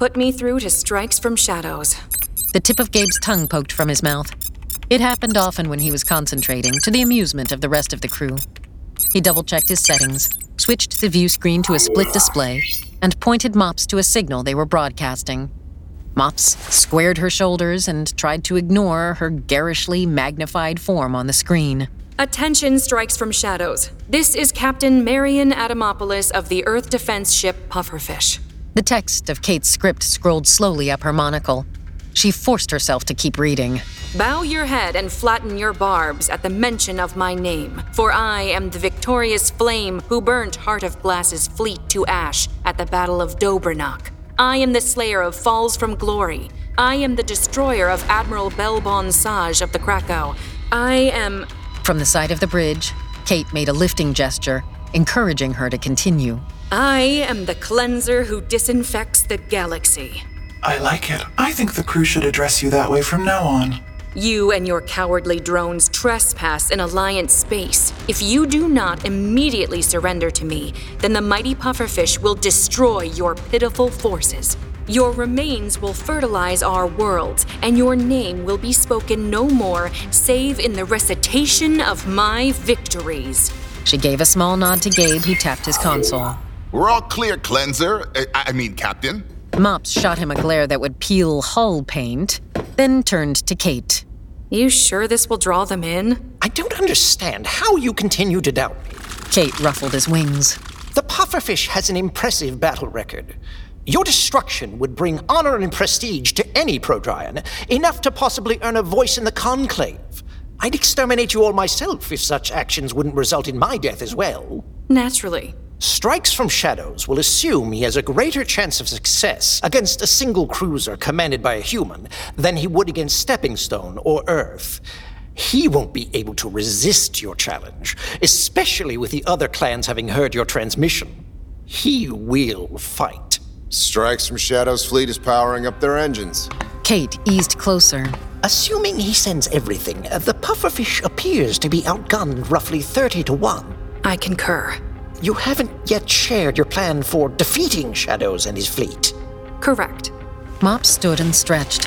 put me through to strikes from shadows. The tip of Gabe's tongue poked from his mouth. It happened often when he was concentrating, to the amusement of the rest of the crew. He double-checked his settings, switched the view screen to a split display, and pointed Mops to a signal they were broadcasting. Mops squared her shoulders and tried to ignore her garishly magnified form on the screen. Attention, strikes from shadows. This is Captain Marion Adamopoulos of the Earth Defense ship Pufferfish. The text of Kate's script scrolled slowly up her monocle. She forced herself to keep reading. Bow your head and flatten your barbs at the mention of my name, for I am the victorious flame who burnt Heart of Glass's fleet to ash at the Battle of Dobranok. I am the slayer of Falls from Glory. I am the destroyer of Admiral Belbon Sage of the Krakow. I am... From the side of the bridge, Kate made a lifting gesture, encouraging her to continue. I am the cleanser who disinfects the galaxy. I like it. I think the crew should address you that way from now on. You and your cowardly drones trespass in Alliance space. If you do not immediately surrender to me, then the mighty Pufferfish will destroy your pitiful forces. Your remains will fertilize our worlds, and your name will be spoken no more save in the recitation of my victories. She gave a small nod to Gabe, who tapped his console. We're all clear, Cleanser. Captain. Mops shot him a glare that would peel hull paint, then turned to Kate. You sure this will draw them in? I don't understand how you continue to doubt me. Kate ruffled his wings. The Pufferfish has an impressive battle record. Your destruction would bring honor and prestige to any Prodryan, enough to possibly earn a voice in the Conclave. I'd exterminate you all myself if such actions wouldn't result in my death as well. Naturally. Strikes from Shadows will assume he has a greater chance of success against a single cruiser commanded by a human than he would against Stepping Stone or Earth. He won't be able to resist your challenge, especially with the other clans having heard your transmission. He will fight. Strikes from Shadow's fleet is powering up their engines. Kate eased closer. Assuming he sends everything, the Pufferfish appears to be outgunned roughly 30-1. I concur. You haven't yet shared your plan for defeating Shadows and his fleet. Correct. Mops stood and stretched.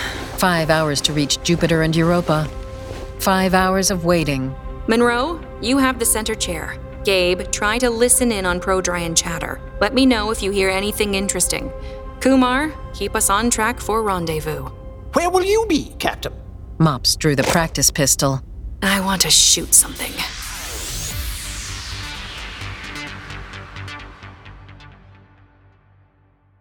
5 hours to reach Jupiter and Europa. 5 hours of waiting. Monroe, you have the center chair. Gabe, try to listen in on Prodryan chatter. Let me know if you hear anything interesting. Kumar, keep us on track for rendezvous. Where will you be, Captain? Mops drew the practice pistol. I want to shoot something.